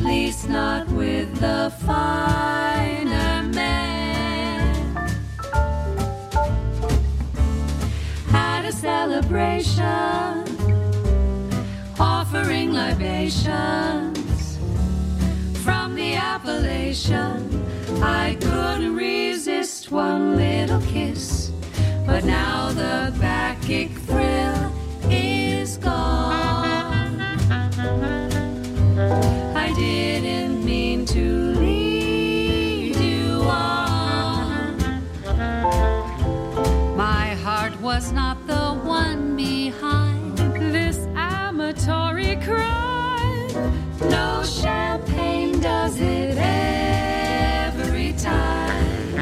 least not with the finer men. At a celebration, offering libations from the Appalachian, I couldn't resist one little kiss, but now the backache thrill is gone. I didn't mean to lead you on. My heart was not the one behind this amatory crime. No champagne does it every time.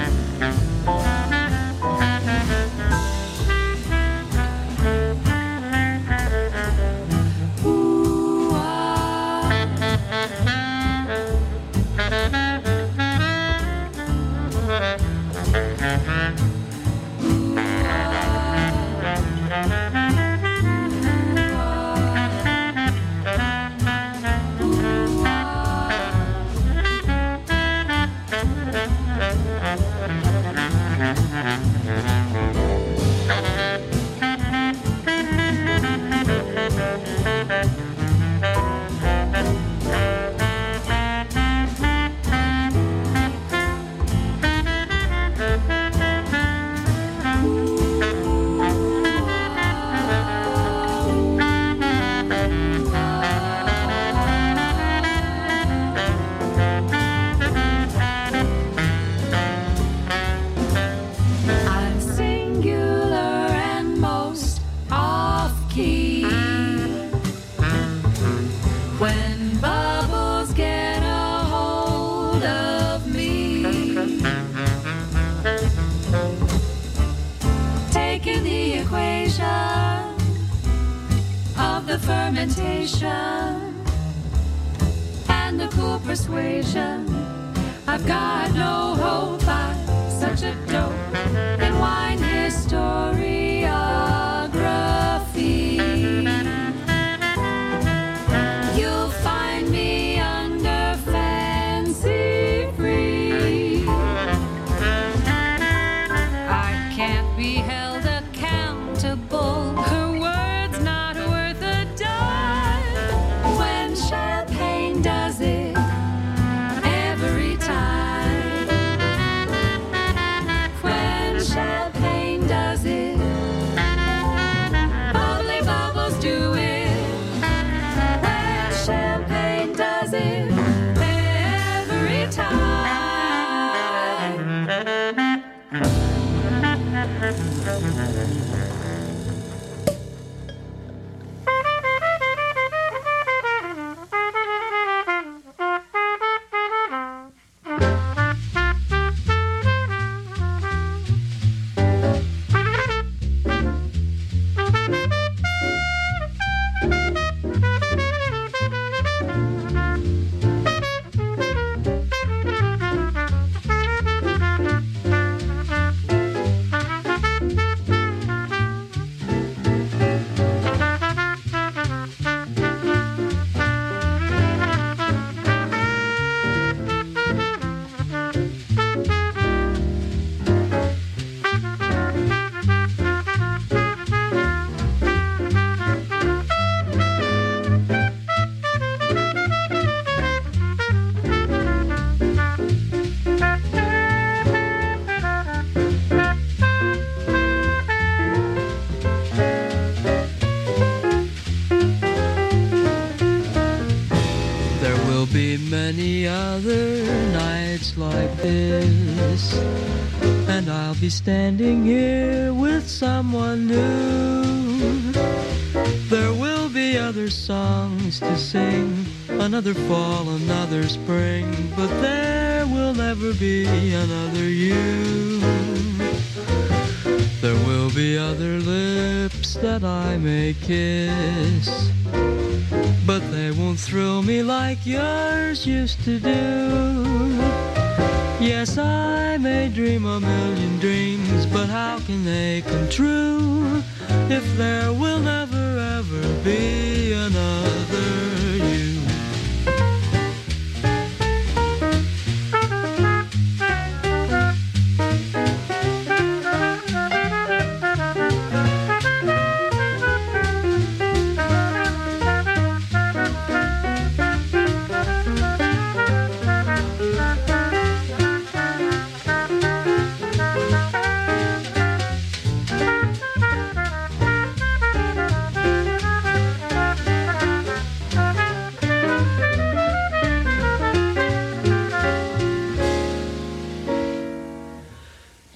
Fermentation and the cool persuasion, I've got no hope. I'm such a dope in wine historiography. You'll find me under fancy free. I can't be held accountable. Many other nights like this, and I'll be standing here with someone new. There will be other songs to sing, another fall, another spring, but there will never be another you. There will be other lips that I may kiss, but they won't thrill me like yours used to do. Yes, I may dream a million dreams, but how can they come true if there will never ever be another you?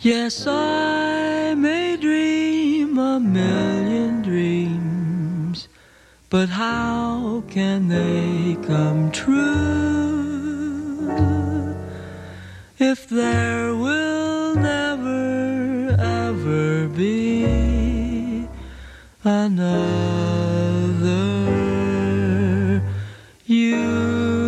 Yes, I may dream a million dreams, but how can they come true if there will never ever be another you?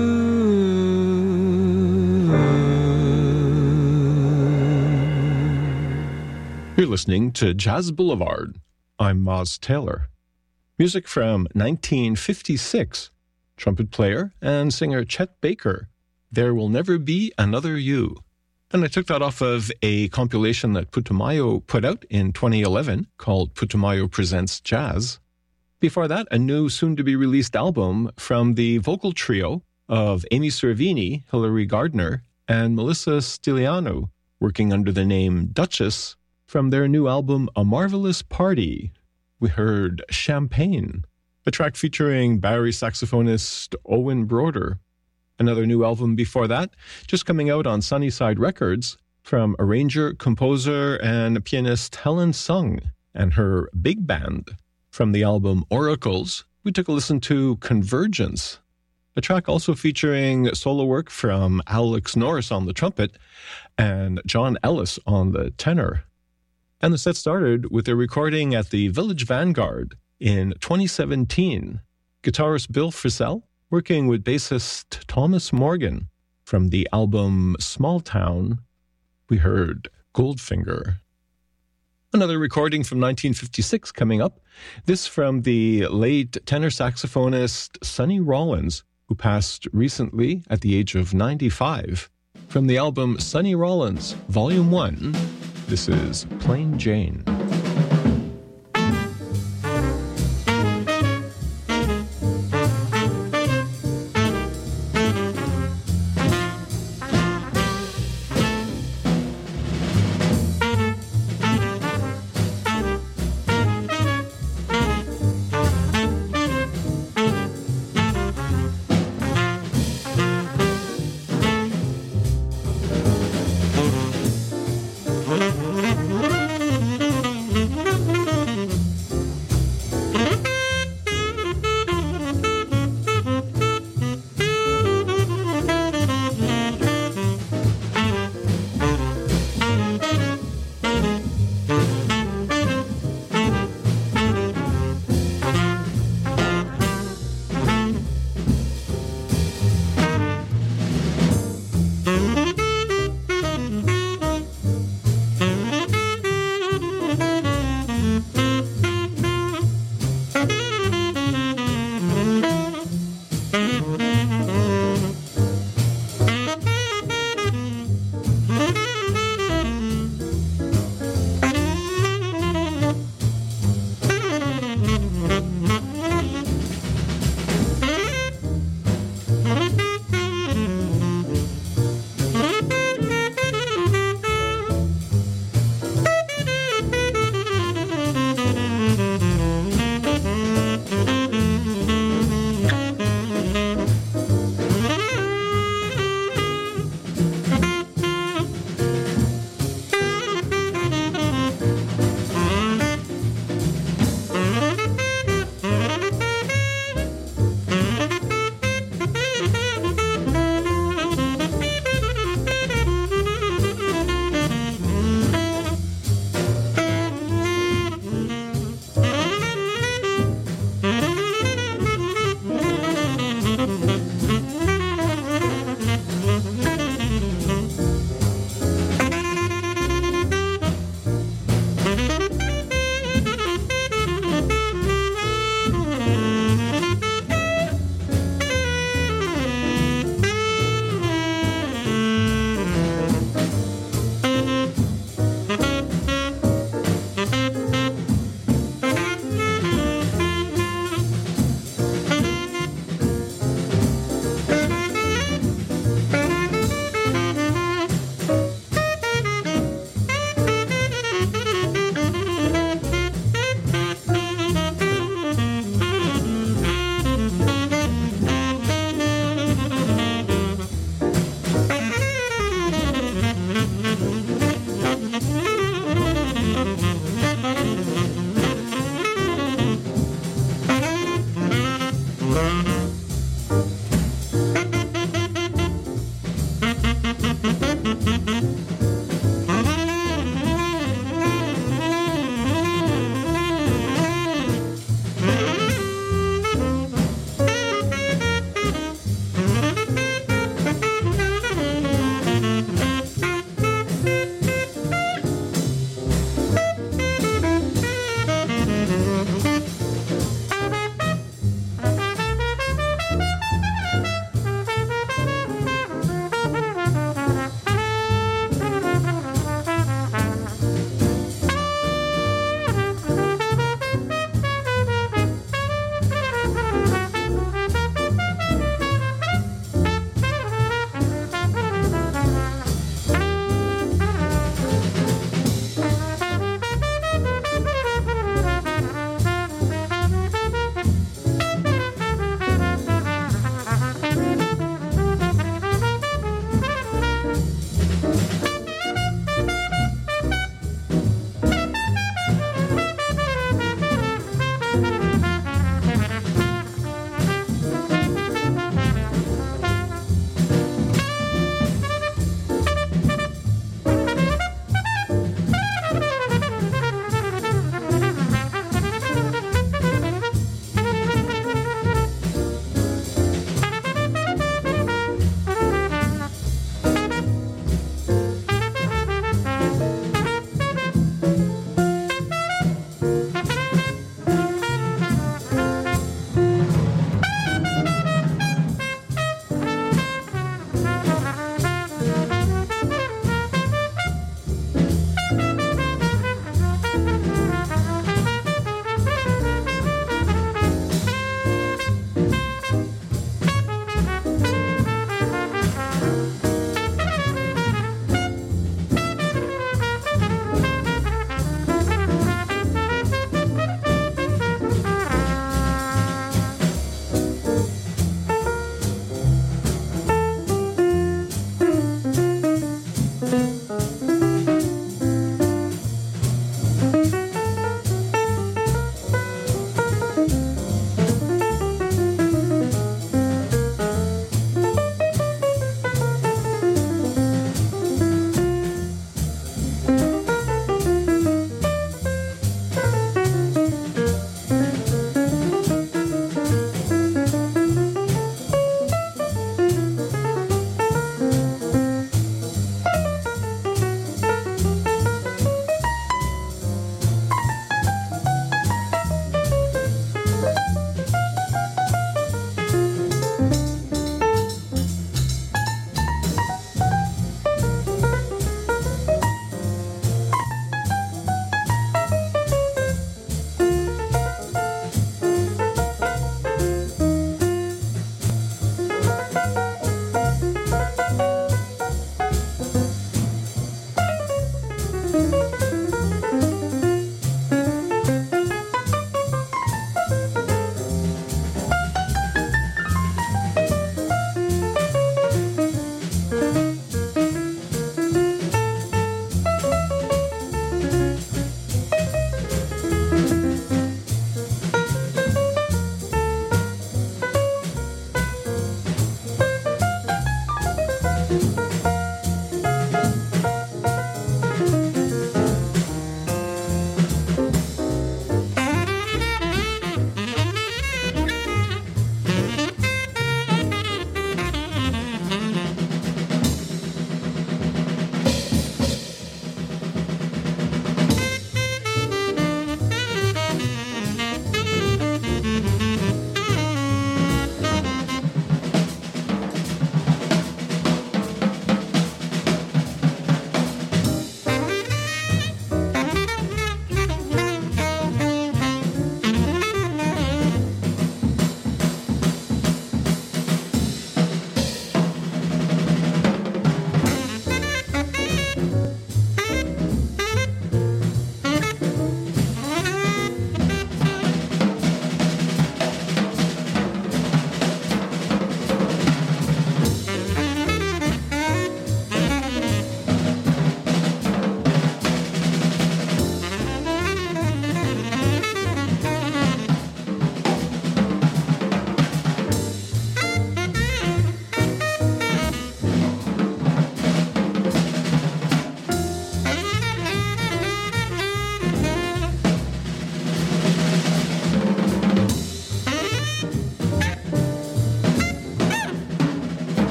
You're listening to Jazz Boulevard. I'm Moz Taylor. Music from 1956. Trumpet player and singer Chet Baker. There Will Never Be Another You. And I took that off of a compilation that Putumayo put out in 2011 called Putumayo Presents Jazz. Before that, a new soon-to-be-released album from the vocal trio of Amy Cervini, Hilary Gardner, and Melissa Stiliano, working under the name Duchess, from their new album, A Marvelous Party. We heard Champagne, a track featuring Bowery saxophonist Owen Broder. Another new album before that, just coming out on Sunnyside Records, from arranger, composer, and pianist Helen Sung and her big band. From the album Oracles, we took a listen to Convergence, a track also featuring solo work from Alex Norris on the trumpet and John Ellis on the tenor. And the set started with a recording at the Village Vanguard in 2017. Guitarist Bill Frisell working with bassist Thomas Morgan. From the album Small Town, we heard Goldfinger. Another recording from 1956 coming up. This from the late tenor saxophonist Sonny Rollins, who passed recently at the age of 95. From the album Sonny Rollins, Volume 1, this is Plain Jane.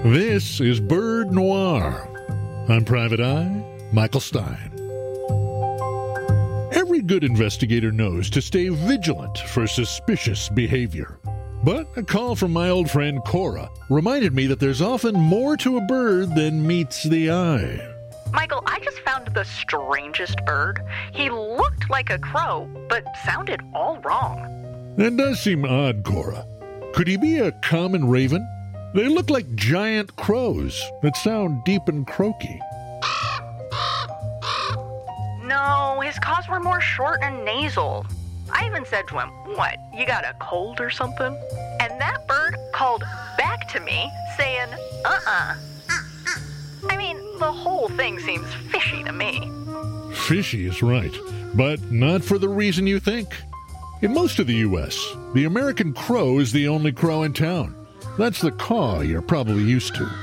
This is Bird Noir. I'm Private Eye, Michael Stein. Every good investigator knows to stay vigilant for suspicious behavior. But a call from my old friend Cora reminded me that there's often more to a bird than meets the eye. Michael, I just found the strangest bird. He looked like a crow, but sounded all wrong. That does seem odd, Cora. Could he be a common raven? They look like giant crows that sound deep and croaky. No, his caws were more short and nasal. I even said to him, "What, you got a cold or something?" And that bird called back to me saying, "Uh-uh." I mean, the whole thing seems fishy to me. Fishy is right, but not for the reason you think. In most of the U.S., the American crow is the only crow in town. That's the caw you're probably used to.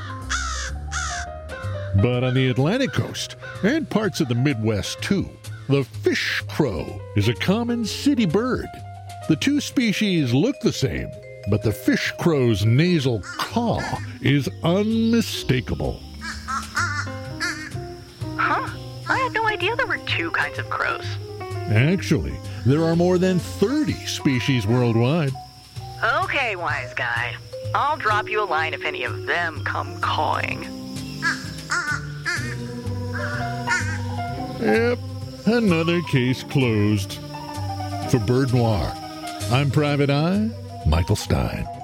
But on the Atlantic coast, and parts of the Midwest too, the fish crow is a common city bird. The two species look the same, but the fish crow's nasal caw is unmistakable. Huh? I had no idea there were two kinds of crows. Actually, there are more than 30 species worldwide. Okay, wise guy. I'll drop you a line if any of them come cawing. Yep, another case closed. For Bird Noir, I'm Private Eye, Michael Stein.